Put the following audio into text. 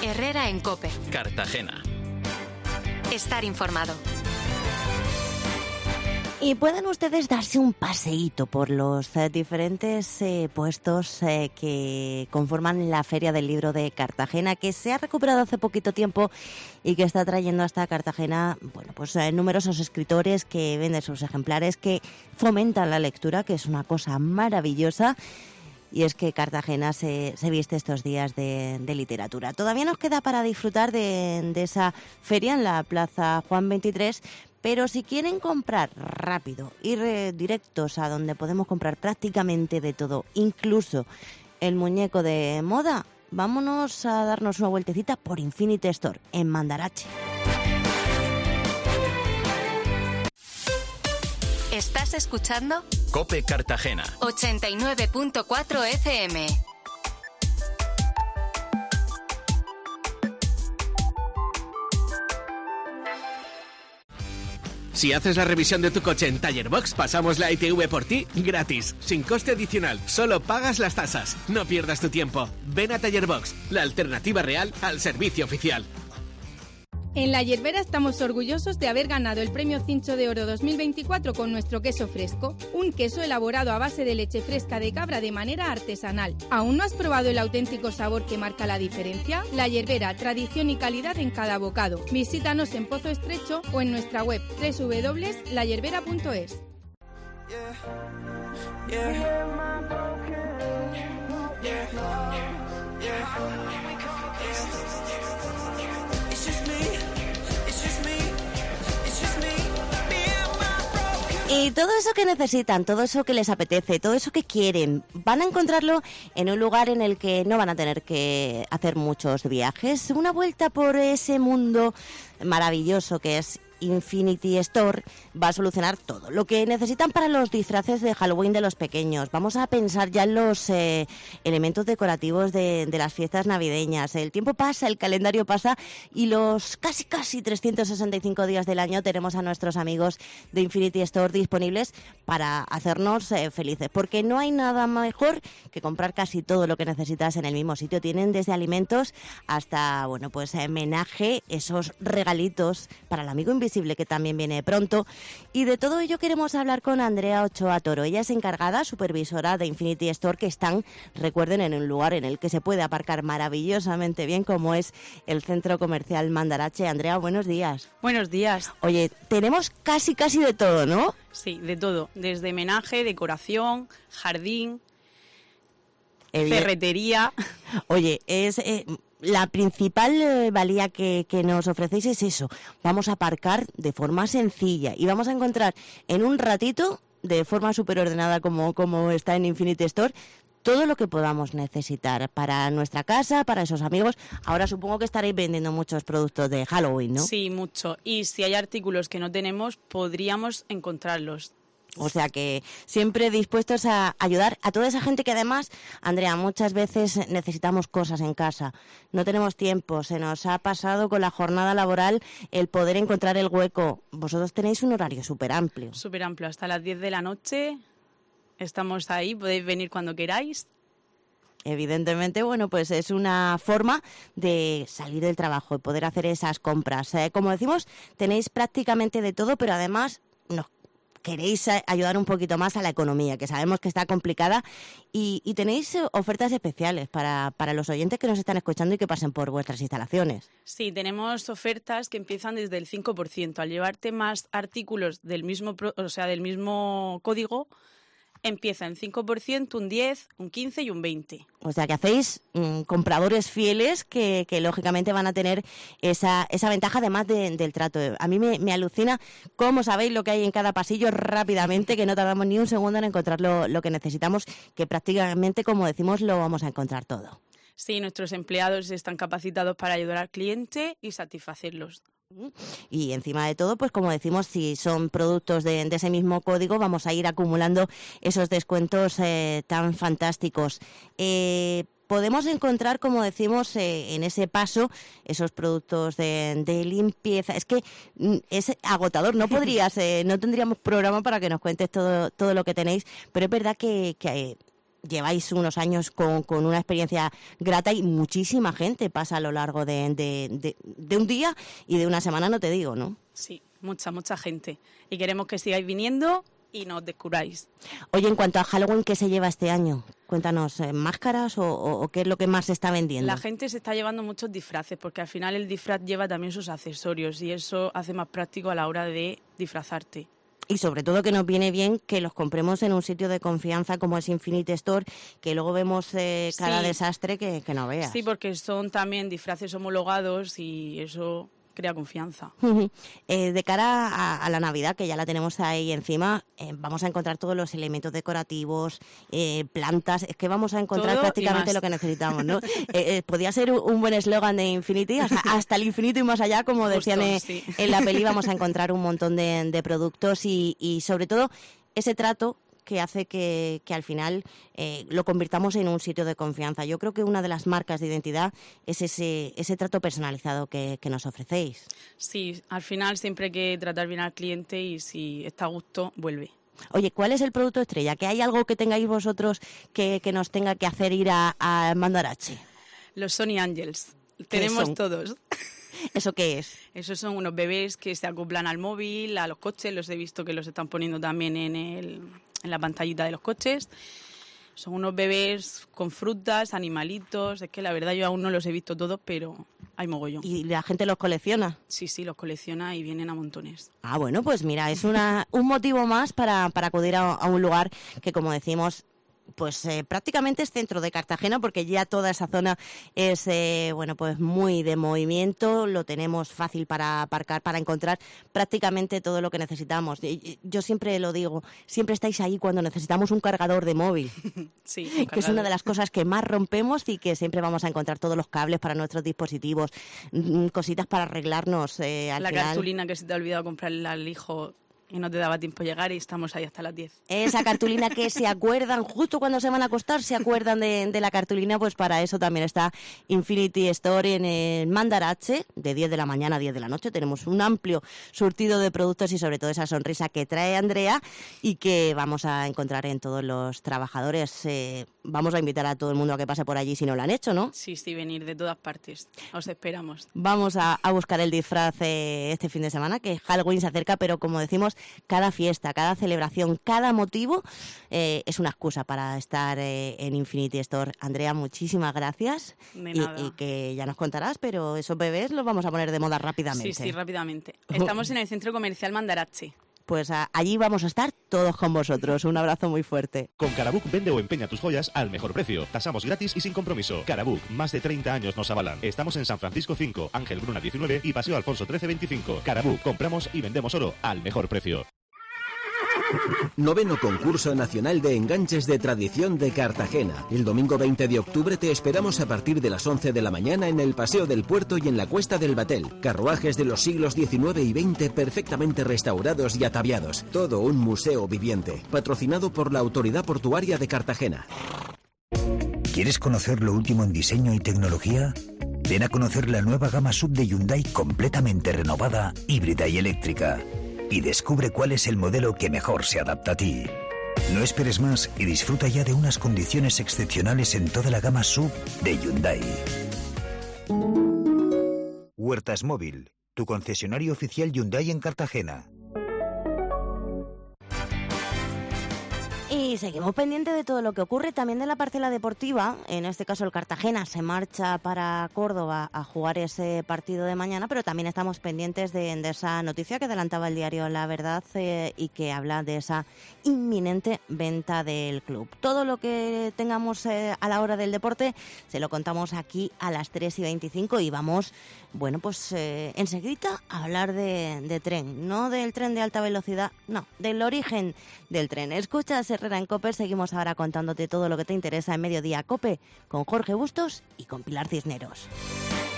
Herrera en COPE. Cartagena. Estar informado. Y pueden ustedes darse un paseíto por los diferentes puestos que conforman la Feria del Libro de Cartagena, que se ha recuperado hace poquito tiempo y que está trayendo hasta Cartagena, bueno, pues numerosos escritores que venden sus ejemplares, que fomentan la lectura, que es una cosa maravillosa. Y es que Cartagena se viste estos días de literatura. Todavía nos queda para disfrutar de esa feria en la Plaza Juan 23, pero si quieren comprar rápido, ir directos a donde podemos comprar prácticamente de todo, incluso el muñeco de moda, vámonos a darnos una vueltecita por Infinity Store en Mandarache. ¿Estás escuchando? COPE Cartagena. 89.4 FM. Si haces la revisión de tu coche en Taller Box, pasamos la ITV por ti gratis, sin coste adicional. Solo pagas las tasas. No pierdas tu tiempo. Ven a Taller Box, la alternativa real al servicio oficial. En La Yerbera estamos orgullosos de haber ganado el Premio Cincho de Oro 2024 con nuestro queso fresco, un queso elaborado a base de leche fresca de cabra de manera artesanal. ¿Aún no has probado el auténtico sabor que marca la diferencia? La Yerbera, tradición y calidad en cada bocado. Visítanos en Pozo Estrecho o en nuestra web www.layerbera.es. Y todo eso que necesitan, todo eso que les apetece, todo eso que quieren, van a encontrarlo en un lugar en el que no van a tener que hacer muchos viajes. Una vuelta por ese mundo maravilloso que es Infinity Store va a solucionar todo lo que necesitan para los disfraces de Halloween de los pequeños. Vamos a pensar ya en los elementos decorativos de las fiestas navideñas. El tiempo pasa, el calendario pasa y los casi 365 días del año tenemos a nuestros amigos de Infinity Store disponibles para hacernos felices, porque no hay nada mejor que comprar casi todo lo que necesitas en el mismo sitio. Tienen desde alimentos hasta, bueno, pues menaje, esos regalitos para el amigo invisible que también viene pronto. Y de todo ello queremos hablar con Andrea Ochoa Toro. Ella es encargada, supervisora de Infinity Store, que están, recuerden, en un lugar en el que se puede aparcar maravillosamente bien, como es el Centro Comercial Mandarache. Andrea, buenos días. Buenos días. Oye, tenemos casi de todo, ¿no? Sí, de todo. Desde menaje, decoración, jardín, ferretería. Oye, es... la principal valía que nos ofrecéis es eso. Vamos a aparcar de forma sencilla y vamos a encontrar en un ratito, de forma súper ordenada como está en Infinity Store, todo lo que podamos necesitar para nuestra casa, para esos amigos. Ahora supongo que estaréis vendiendo muchos productos de Halloween, ¿no? Sí, mucho. Y si hay artículos que no tenemos, podríamos encontrarlos. O sea que siempre dispuestos a ayudar a toda esa gente que además, Andrea, muchas veces necesitamos cosas en casa. No tenemos tiempo, se nos ha pasado con la jornada laboral el poder encontrar el hueco. Vosotros tenéis un horario súper amplio. Súper amplio, hasta las 10 de la noche estamos ahí, podéis venir cuando queráis. Evidentemente, bueno, pues es una forma de salir del trabajo y poder hacer esas compras. Como decimos, tenéis prácticamente de todo, pero además nos queréis ayudar un poquito más a la economía, que sabemos que está complicada, y tenéis ofertas especiales para los oyentes que nos están escuchando y que pasen por vuestras instalaciones. Sí, tenemos ofertas que empiezan desde el 5%. Al llevarte más artículos del mismo código, empieza en 5%, un 10%, un 15% y un 20%. O sea que hacéis compradores fieles que lógicamente van a tener esa ventaja además del trato. A mí me alucina cómo sabéis lo que hay en cada pasillo rápidamente, que no tardamos ni un segundo en encontrar lo que necesitamos, que prácticamente, como decimos, lo vamos a encontrar todo. Sí, nuestros empleados están capacitados para ayudar al cliente y satisfacerlos. Y encima de todo, pues como decimos, si son productos de ese mismo código, vamos a ir acumulando esos descuentos tan fantásticos. Podemos encontrar, como decimos, en ese paso, esos productos de limpieza. Es que es agotador, no tendríamos programa para que nos cuentes todo lo que tenéis, pero es verdad que lleváis unos años con una experiencia grata y muchísima gente pasa a lo largo de un día y de una semana, no te digo, ¿no? Sí, mucha gente. Y queremos que sigáis viniendo y nos descubráis. Oye, en cuanto a Halloween, ¿qué se lleva este año? Cuéntanos, ¿máscaras o qué es lo que más se está vendiendo? La gente se está llevando muchos disfraces porque al final el disfraz lleva también sus accesorios y eso hace más práctico a la hora de disfrazarte. Y sobre todo que nos viene bien que los compremos en un sitio de confianza como es Infinity Store, que luego vemos cada desastre que no veas. Sí, porque son también disfraces homologados y eso crea confianza. De cara a la Navidad, que ya la tenemos ahí encima, vamos a encontrar todos los elementos decorativos, plantas, es que vamos a encontrar todo prácticamente lo que necesitamos, ¿no? Podría ser un buen eslogan de Infinity, hasta el infinito y más allá, como decían en la peli, vamos a encontrar un montón de productos y sobre todo ese trato que hace que al final lo convirtamos en un sitio de confianza. Yo creo que una de las marcas de identidad es ese trato personalizado que nos ofrecéis. Sí, al final siempre hay que tratar bien al cliente y si está a gusto, vuelve. Oye, ¿cuál es el producto estrella? ¿Que hay algo que tengáis vosotros que nos tenga que hacer ir a Mandarache? Los Sony Angels. Tenemos todos. ¿Eso qué es? Esos son unos bebés que se acoplan al móvil, a los coches. Los he visto que los están poniendo también en la pantallita de los coches. Son unos bebés con frutas, animalitos. Es que la verdad yo aún no los he visto todos, pero hay mogollón. ¿Y la gente los colecciona? Sí, los colecciona y vienen a montones. Ah, bueno, pues mira, es un motivo más para acudir a un lugar que, como decimos, pues prácticamente es centro de Cartagena, porque ya toda esa zona es pues muy de movimiento, lo tenemos fácil para aparcar, para encontrar prácticamente todo lo que necesitamos. Yo siempre lo digo, siempre estáis ahí cuando necesitamos un cargador de móvil. Sí, que es una de las cosas que más rompemos y que siempre vamos a encontrar todos los cables para nuestros dispositivos, cositas para arreglarnos al final. Cartulina que se te ha olvidado comprarle al hijo y no te daba tiempo llegar y estamos ahí hasta las 10. Esa cartulina que se acuerdan, justo cuando se van a acostar, se acuerdan de la cartulina, pues para eso también está Infinity Store en el Mandarache, de 10 de la mañana a 10 de la noche. Tenemos un amplio surtido de productos y sobre todo esa sonrisa que trae Andrea y que vamos a encontrar en todos los trabajadores. Vamos a invitar a todo el mundo a que pase por allí si no lo han hecho, ¿no? Sí, venir de todas partes. Os esperamos. Vamos a buscar el disfraz este fin de semana, que Halloween se acerca, pero como decimos, cada fiesta, cada celebración, cada motivo es una excusa para estar en Infinity Store. Andrea, muchísimas gracias. De nada. Y que ya nos contarás, pero esos bebés los vamos a poner de moda rápidamente. Sí, rápidamente. Estamos en el Centro Comercial Mandarache. Pues allí vamos a estar todos con vosotros. Un abrazo muy fuerte. Con Carabook vende o empeña tus joyas al mejor precio. Tasamos gratis y sin compromiso. Carabook, más de 30 años nos avalan. Estamos en San Francisco 5, Ángel Bruna 19 y Paseo Alfonso 13 25. Carabook, compramos y vendemos oro al mejor precio. 9º Concurso Nacional de Enganches de Tradición de Cartagena. El domingo 20 de octubre te esperamos a partir de las 11 de la mañana en el Paseo del Puerto y en la Cuesta del Batel. Carruajes de los siglos XIX y XX perfectamente restaurados y ataviados. Todo un museo viviente. Patrocinado por la Autoridad Portuaria de Cartagena. ¿Quieres conocer lo último en diseño y tecnología? Ven a conocer la nueva gama SUV de Hyundai completamente renovada, híbrida y eléctrica. Y descubre cuál es el modelo que mejor se adapta a ti. No esperes más y disfruta ya de unas condiciones excepcionales en toda la gama SUV de Hyundai. Huertas Móvil, tu concesionario oficial Hyundai en Cartagena. Y seguimos pendientes de todo lo que ocurre, también de la parcela deportiva. En este caso el Cartagena se marcha para Córdoba a jugar ese partido de mañana, pero también estamos pendientes de esa noticia que adelantaba el diario La Verdad y que habla de esa inminente venta del club. Todo lo que tengamos a la hora del deporte se lo contamos aquí a las 3:25 y vamos, enseguida a hablar de tren, no del tren de alta velocidad, no, del origen del tren. Escuchas Herrera en COPE, seguimos ahora contándote todo lo que te interesa en Mediodía COPE con Jorge Bustos y con Pilar Cisneros.